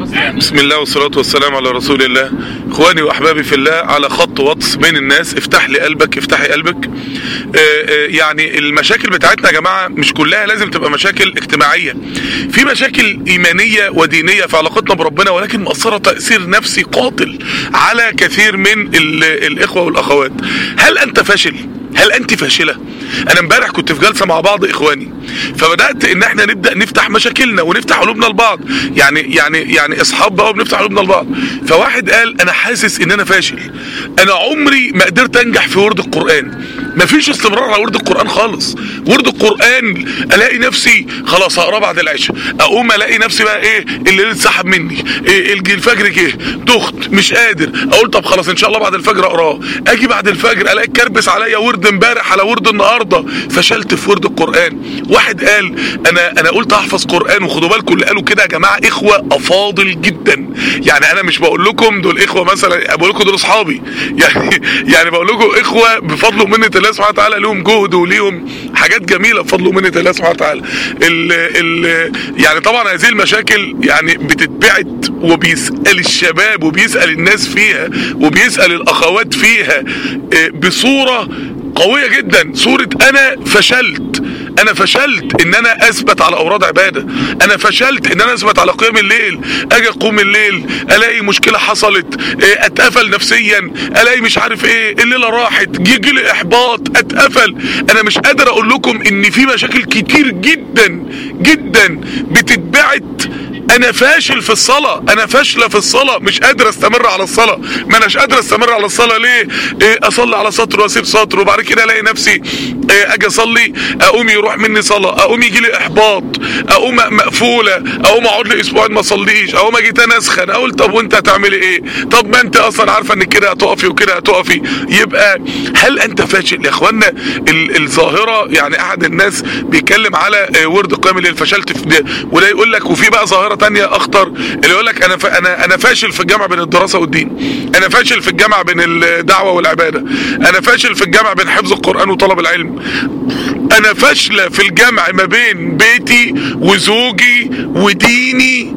بسم الله والصلاة والسلام على رسول الله. اخواني واحبابي في الله، على خط واتس بين الناس، افتح لي قلبك افتحي قلبك. يعني المشاكل بتاعتنا يا جماعة مش كلها لازم تبقى مشاكل اجتماعية، في مشاكل ايمانية ودينية في علاقتنا بربنا، ولكن مؤثرة تأثير نفسي قاتل على كثير من الاخوة والاخوات. هل انت فاشل؟ هل انت فاشلة؟ انا امبارح كنت في جلسة مع بعض اخواني، فبدأت ان احنا نبدأ نفتح مشاكلنا ونفتح قلوبنا لبعض، يعني اصحاب بقى بنفتح قلوبنا لبعض. فواحد قال انا حاسس ان انا فاشل، انا عمري ما قدرت انجح في ورد القرآن، مفيش استمرار على ورد القرآن خالص. ورد القرآن الاقي نفسي خلاص هقراه بعد العشاء، اقوم الاقي نفسي بقى ايه الليل اتسحب مني، الفجر جه دخت مش قادر، اقول طب خلاص ان شاء الله بعد الفجر اقراه، اجي بعد الفجر الاقي كربس عليا ورد امبارح على ورد النهارده، فشلت في ورد القرآن. واحد قال انا قلت احفظ قرآن، وخدوا بالكم اللي قالوا كده يا جماعه اخوه افاضل جدا، يعني انا مش بقول لكم دول اخوه مثلا، بقول لكم دول اصحابي، يعني بقول لكم اخوه بفضل ومنه الله سبحانه وتعالى، لهم جهد وليهم حاجات جميله بفضل ومنه الله سبحانه وتعالى. يعني طبعا هذه المشاكل يعني بتتبعت، وبيسأل الشباب وبيسأل الناس فيها وبيسأل الاخوات فيها بصوره قوية جدا، صورة انا فشلت ان انا اثبت على اوراد عبادة، انا فشلت ان انا اثبت على قيام الليل، اجي اقوم الليل الاقي مشكلة حصلت، اتقفل نفسيا، الاقي مش عارف ايه، الليلة راحت، يجي لي احباط، اتقفل. انا مش قادر اقول لكم ان في مشاكل كتير جدا جدا بتتبعت. انا فاشل في الصلاة، انا فاشلة في الصلاة، مش قادر استمر على الصلاة. ما اناش قادر استمر على الصلاة ليه؟ اصلي على سطر واسيب سطر، وبعد كده الاقي نفسي اجي اصلي اقوم يروح مني صلاة، اقوم يجي لي احباط، اقوم مقفولة، اقوم اقعد لي اسبوعين ما اصليش، اقوم اجي تاني اسخن، اقول طب وانت هتعملي ايه؟ طب ما انت اصلا عارفة ان كده هتقفي وكده هتقفي. يبقى هل انت فاشل يا اخوانا؟ الظاهرة يعني احد الناس بيتكلم على ورد قيام الليل، فشلت في ده، وده يقول لك، وفي بقى ظاهرة تانية اخطر اللي يقول لك انا فاشل في الجامعة بين الدراسة والدين، انا فاشل في الجامعة بين الدعوة والعبادة، انا فاشل في الجامعة بين حفظ القرآن وطلب العلم، انا فاشلة في الجامع ما بين بيتي وزوجي وديني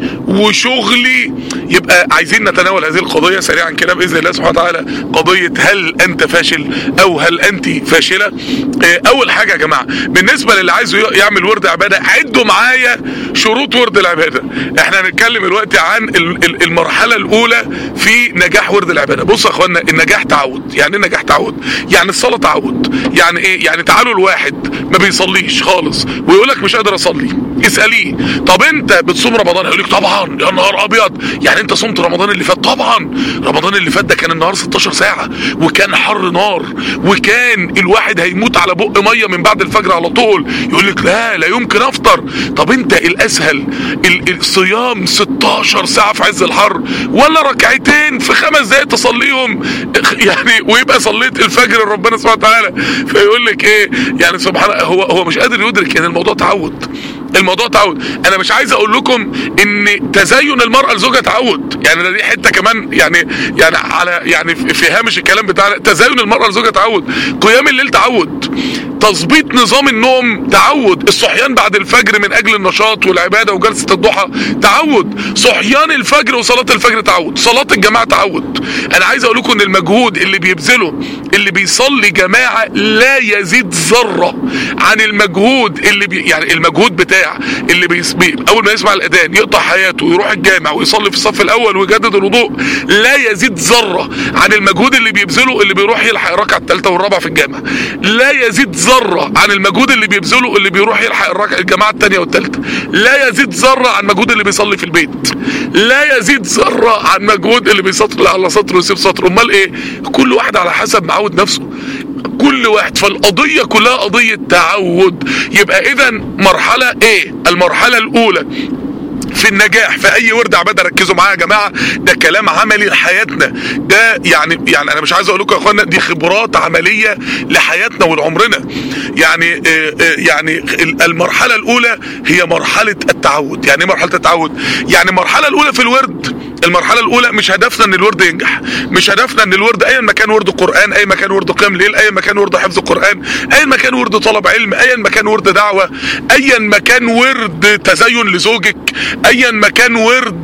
وشغلي. يبقى عايزين نتناول هذه القضية سريعا كده بإذن الله سبحانه وتعالى، قضية هل انت فاشل او هل انت فاشلة. اول حاجة يا جماعة بالنسبة للي عايز يعمل ورد عبادة، عدوا معايا شروط ورد العبادة. احنا هنتكلم دلوقتي عن المرحلة الاولى في نجاح ورد العبادة. بصوا يا اخوانا، النجاح تعود. يعني ايه نجاح تعود؟ يعني الصلاة تعود. يعني ايه؟ يعني تعالوا الواحد ما بيصليش خالص ويقول لك مش قادر اصلي، اساليه طب انت بتصوم رمضان؟ هيقول لك طبعا. يا نهار ابيض، يعني انت صمت رمضان اللي فات؟ طبعا. رمضان اللي فات ده كان النهار 16 ساعة وكان حر نار، وكان الواحد هيموت على بق ميه من بعد الفجر على طول. يقول لك لا يمكن افطر. طب انت الاسهل الصيام 16 ساعة في عز الحر، ولا ركعتين في 5 دقايق تصليهم يعني ويبقى صليت الفجر لربنا سبحانه وتعالى؟ فيقول لك ايه يعني سبحان الله، هو مش قادر يدرك ان الموضوع تعود. الموضوع تعود. انا مش عايز اقول لكم ان تزين المرأة لزوجها تعود، يعني دي حتة كمان يعني على يعني في هامش الكلام بتاعنا. تزين المرأة لزوجها تعود، قيام الليل تعود، تظبيط نظام النوم تعود، الصحيان بعد الفجر من اجل النشاط والعبادة وجلسة الضحى تعود، صحيان الفجر وصلاة الفجر تعود، صلاة الجماعة تعود. انا عايز اقول لكم ان المجهود اللي بيبذله اللي بيصلي جماعة لا يزيد ذرة عن المجهود اللي يعني المجهود بتاع اللي اول ما يسمع الاذان يقطع حياته ويروح الجامع ويصلي في الصف الاول ويجدد الوضوء، لا يزيد ذرة عن المجهود اللي بيبذله اللي بيروح يلحق الركعة الثالثة والرابعة في الجامع، لا يزيد ذرة عن المجهود اللي بيبذله اللي بيروح يلحق الجماعة الثانية والثالثة، لا يزيد ذرة عن مجهود اللي بيصلي في البيت، لا يزيد ذرة عن مجهود اللي بيسطر على سطر ويسيب سطر. امال ايه؟ كل واحد على حسب معود نفسه، كل واحد. فالقضية كلها قضية تعود. يبقى اذا مرحلة ايه؟ المرحلة الاولى في النجاح في اي ورد عباده، ركزوا معايا يا جماعه، ده كلام عملي لحياتنا، ده يعني انا مش عايز اقول لكم يا اخوانا دي خبرات عمليه لحياتنا ولعمرنا. يعني المرحله الاولى هي مرحله التعود. يعني ايه مرحله التعود؟ يعني المرحله الاولى في الورد، المرحله الاولى مش هدفنا ان الورد ينجح، مش هدفنا ان الورد ايا ما كان ورد قران، ايا ما كان ورد قيام ليل، ايا ما كان ورد حفظ القران، ايا ما كان ورد طلب علم، ايا ما كان ورد دعوه، ايا ما كان ورد تزين لزوجك، ايا ما كان ورد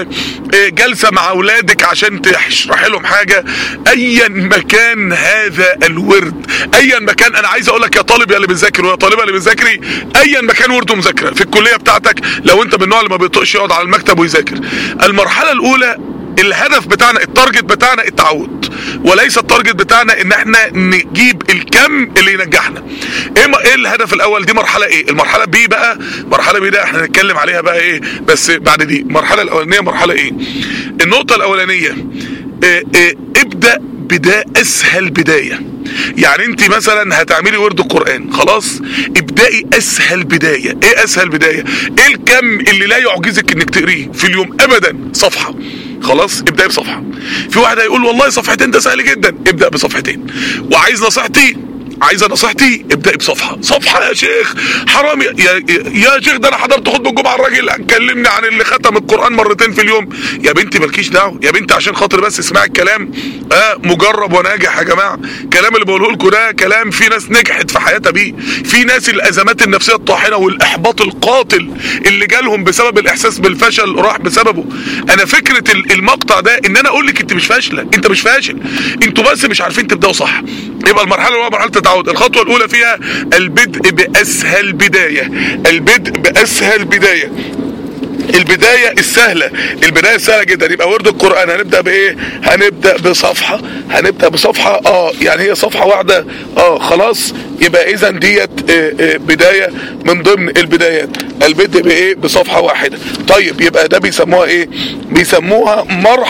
جلسة مع اولادك عشان تشرح لهم حاجة، ايا مكان هذا الورد، ايا مكان. انا عايز اقول لك يا طالب يا اللي بتذاكر ويا طالبه اللي بتذاكري، ايا مكان ورد ومذاكره في الكليه بتاعتك، لو انت من النوع اللي ما بيطقش يقعد على المكتب ويذاكر، المرحله الاولى الهدف بتاعنا، التارجت بتاعنا التعود، وليس التارجت بتاعنا ان احنا نجيب الكم اللي ينجحنا. ايه الهدف الاول؟ دي مرحله ايه؟ المرحله بي بقى، مرحله بي ده احنا هنتكلم عليها بقى ايه بس بعد دي. المرحله الاولانيه مرحله ايه؟ النقطه الاولانيه ابدأ اسهل بداية. يعني انت مثلا هتعملي ورد القرآن، خلاص ابدأي اسهل بداية. ايه اسهل بداية؟ ايه الكم اللي لا يعجزك انك تقريه في اليوم ابدا؟ صفحة. خلاص ابدأي بصفحة. في واحد هيقول والله صفحتين ده سهل جدا، ابدأ بصفحتين. وعايز نصيحتي، عايزه نصيحتي، ابدأي بصفحة. صفحة يا شيخ حرام يا شيخ، ده انا حضرت خطبة الجمعة الراجل كلمني عن اللي ختم القرآن مرتين في اليوم. يا بنتي مالكيش دعوة يا بنتي، عشان خاطر بس اسمعي الكلام مجرب وناجح يا جماعة. الكلام اللي بقوله لكم ده كلام في ناس نجحت في حياتها بيه، في ناس الازمات النفسية الطاحنة والاحباط القاتل اللي جالهم بسبب الاحساس بالفشل راح بسببه. انا فكرة المقطع ده ان انا اقول لك انت مش فاشلة، انت مش فاشل، انتوا بس مش عارفين تبداوا صح. يبقى المرحلة الاولى مرحلة التعود. الخطوة الاولى فيها البدء باسهل بداية، البدء باسهل بداية، البداية السهلة، البداية السهلة جدا. يبقى ورد القرآن هنبدأ بايه؟ هنبدأ بصفحة، هنبدأ بصفحة يعني هي صفحة واحدة خلاص. يبقى اذا ديت بداية من ضمن البدايات، البدء بايه؟ بصفحة واحدة. طيب يبقى ده بيسموها ايه؟ بيسموها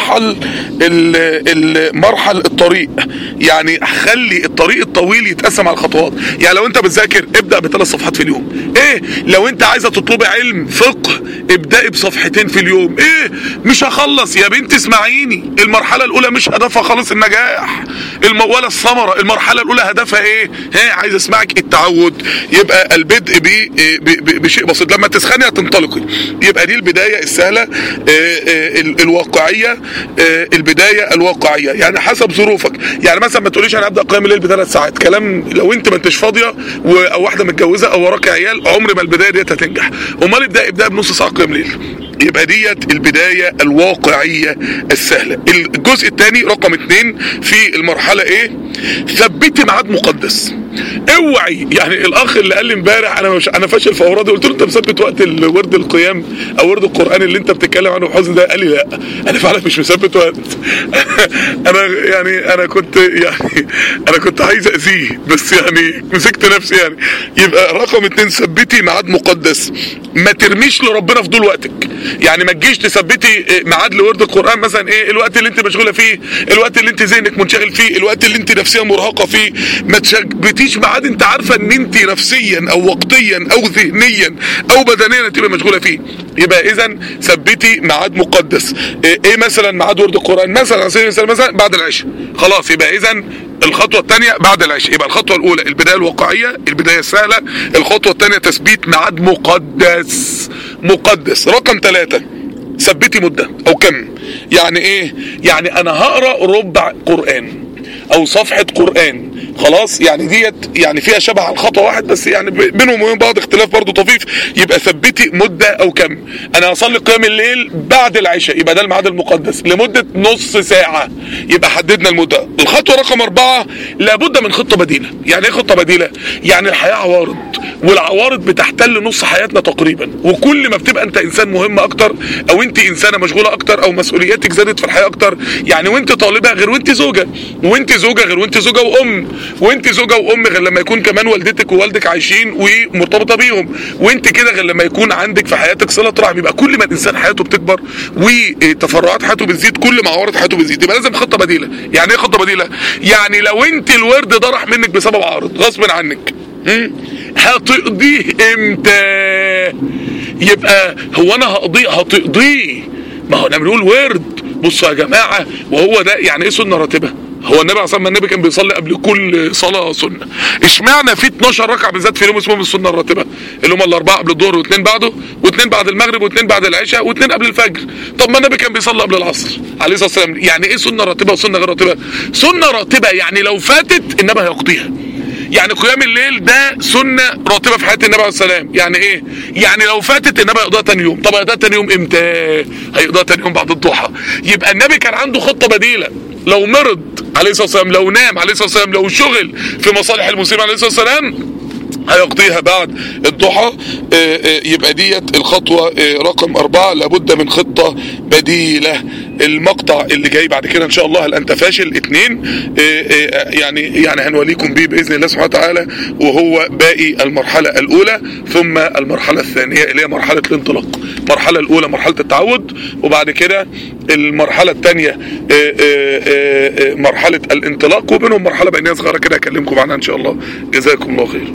مرحل الطريق. يعني خلي الطريق الطويل يتقسم على الخطوات. يعني لو انت بتذاكر ابدأ ب3 صفحات في اليوم. ايه لو انت عايزة تطلبي علم فقه ابدأي بصفحتين في اليوم. ايه مش هخلص يا بنت اسمعيني، المرحلة الاولى مش هدفها خالص النجاح ولا الثمرة. المرحلة الاولى هدفها ايه؟ عايز اسمعك التعود. يبقى البدء بشيء بسيط، لما تسخني هتنطلقي. يبقى دي البداية السهلة الواقعية، البداية الواقعية يعني حسب ظروفك. يعني مثلا ما تقوليش انا هبدأ قيام الليل ب3 ساعات، كلام لو انت ما انتش فاضية او واحدة متجوزة او وراك عيال، عمر ما البداية ديت هتنجح. امال ابدأ بنص ساعة قيام ليل. يبقى ديت البداية الواقعية السهلة. الجزء الثاني رقم 2 في المرحلة ايه؟ ثبتي ميعاد مقدس. اوعي يعني الاخ اللي قال لي امبارح انا فاشل في اورادي، قلت له انت مثبت وقت الورد القيام او ورد القرآن اللي انت بتتكلم عنه بحزن ده؟ قال لي لا انا فعلا مش مثبت وقت. انا كنت عايز اذيه بس يعني مسكت نفسي يعني. يبقى رقم 2 ثبتي ميعاد مقدس. ما ترميش لربنا فضول وقتك. يعني ما تجيش تثبتي ميعاد لورد القرآن مثلا ايه الوقت اللي انت مشغوله فيه، الوقت اللي انت ذهنك منشغل فيه، الوقت اللي انت نفسيا مرهقه فيه. ما تثبتيش ميعاد انت عارفه ان انت نفسيا او وقتيا او ذهنيا او بدنيا تبقى مشغوله فيه. يبقى اذا ثبتي ميعاد مقدس. ايه مثلا ميعاد ورد القرآن؟ مثلا على سبيل المثال مثلا بعد العشاء، خلاص. يبقى اذا الخطوة الثانية بعد العشاء. يبقى الخطوة الأولى البداية الواقعية، البداية السهلة. الخطوة الثانية تثبيت ميعاد مقدس. رقم 3 ثبتي مدة أو كم. يعني إيه؟ يعني أنا هقرأ ربع قرآن أو صفحة قرآن، خلاص. يعني ديت يعني فيها شبه على الخطوة واحد بس يعني بينهم وبين بعض اختلاف برضو طفيف. يبقى ثبتي مدة أو كم. أنا هصلي قيام الليل بعد العشاء، يبقى ده الميعاد المقدس لمدة نص ساعة. يبقى حددنا المدة. الخطوة رقم 4 لابد من خطة بديلة. يعني ايه خطة بديلة؟ يعني الحياة عوارض، والعوارض بتحتل نص حياتنا تقريبا. وكل ما بتبقى انت انسان مهم اكتر او انت انسانة مشغولة اكتر او مسؤولياتك زادت في الحياة اكتر. يعني وانت طالبة غير وانت زوجة، وانت زوجة غير وانت زوجة وام، وانت زوجة وام غير لما يكون كمان والدتك ووالدك عايشين ومرتبطة بيهم، وانت كده غير لما يكون عندك في حياتك صلة رحم. يبقى كل ما الانسان حياته بتكبر وتفرعات حياته بتزيد، كل ما عوارض حياته بتزيد. يبقى لازم خطة بديلة. يعني ايه خطة بديلة؟ يعني لو انت الورد ده راح منك بسبب عارض غصب عنك، هتقضيه امتى؟ يبقى هو انا هتقضيه، ما هو انا بنقول ورد. بصوا يا جماعة، وهو ده يعني ايه سنة راتبة. هو النبي عليه الصلاه والسلام النبي كان بيصلي قبل كل صلاه سنه. اشمعنى في 12 ركعه بالذات في اليوم اسمهم السنه الراتبه، اللي هم الاربعه قبل الظهر و2 بعده و2 بعد المغرب و2 بعد العشاء و2 قبل الفجر؟ طب ما النبي كان بيصلي قبل العصر عليه الصلاه والسلام. يعني ايه سنه راتبه وسنه غير راتبه؟ سنه راتبه يعني لو فاتت النبي هيقضيها. يعني قيام الليل ده سنة راتبة في حياة النبي عليه السلام. يعني ايه؟ يعني لو فاتت النبي هيقضيها تاني يوم. طب هيقضيها تاني يوم امتى؟ هيقضيها تاني يوم بعد الضحى. يبقى النبي كان عنده خطة بديلة، لو مرض عليه الصلاة والسلام، لو نام عليه الصلاة والسلام، لو شغل في مصالح المسلمين عليه الصلاة والسلام، هيقضيها بعد الضحى. يبقى ديت الخطوة رقم 4، لابد من خطة بديلة. المقطع اللي جاي بعد كده ان شاء الله هل انت فاشل 2 يعني هنوليكم بيه باذن الله سبحانه وتعالى، وهو باقي المرحلة الاولى ثم المرحلة الثانية اللي هي مرحلة الانطلاق. المرحلة الاولى مرحلة التعود، وبعد كده المرحلة الثانية مرحلة الانطلاق، وبينهم مرحلة بينية صغيرة كده هكلمكم عنها ان شاء الله. جزاكم الله خير.